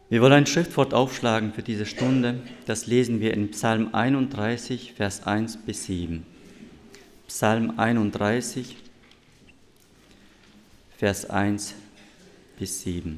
Wir wollen ein Schriftwort aufschlagen für diese Stunde. Das lesen wir in Psalm 31, Vers 1 bis 7. Psalm 31, Vers 1 bis 7.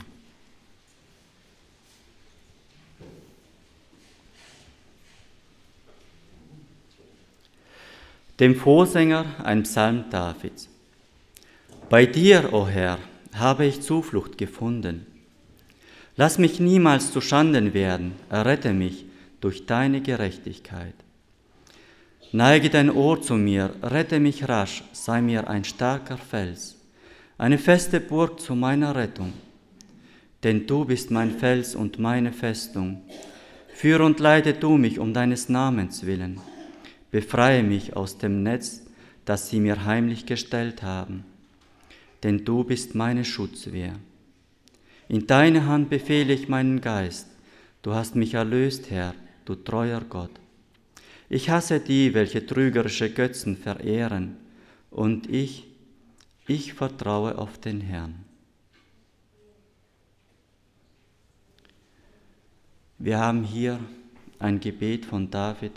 Dem Vorsänger ein Psalm Davids. Bei dir, o Herr, habe ich Zuflucht gefunden. Lass mich niemals zu Schanden werden, errette mich durch deine Gerechtigkeit. Neige dein Ohr zu mir, rette mich rasch, sei mir ein starker Fels, eine feste Burg zu meiner Rettung. Denn du bist mein Fels und meine Festung. Führe und leite du mich um deines Namens willen. Befreie mich aus dem Netz, das sie mir heimlich gestellt haben. Denn du bist meine Schutzwehr. In deine Hand befehle ich meinen Geist. Du hast mich erlöst, Herr, du treuer Gott. Ich hasse die, welche trügerische Götzen verehren, und ich vertraue auf den Herrn. Wir haben hier ein Gebet von David.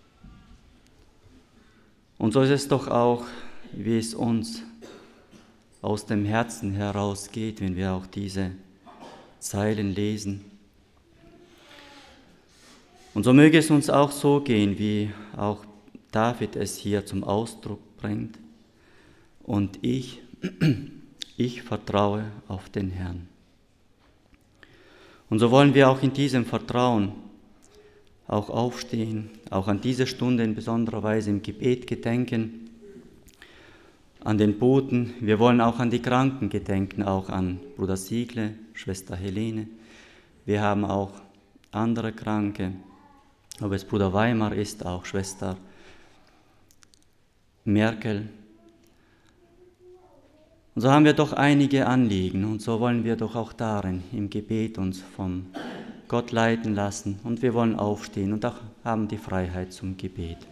Und so ist es doch auch, wie es uns aus dem Herzen herausgeht, wenn wir auch diese Zeilen lesen. Und so möge es uns auch so gehen, wie auch David es hier zum Ausdruck bringt. Und ich vertraue auf den Herrn. Und so wollen wir auch in diesem Vertrauen auch aufstehen, auch an dieser Stunde in besonderer Weise im Gebet gedenken, an den Boten. Wir wollen auch an die Kranken gedenken, auch an Bruder Siegle, Schwester Helene. Wir haben auch andere Kranke, ob es Bruder Weimar ist, auch Schwester Merkel. Und so haben wir doch einige Anliegen und so wollen wir doch auch darin im Gebet uns vom Gott leiten lassen und wir wollen aufstehen und auch haben die Freiheit zum Gebet.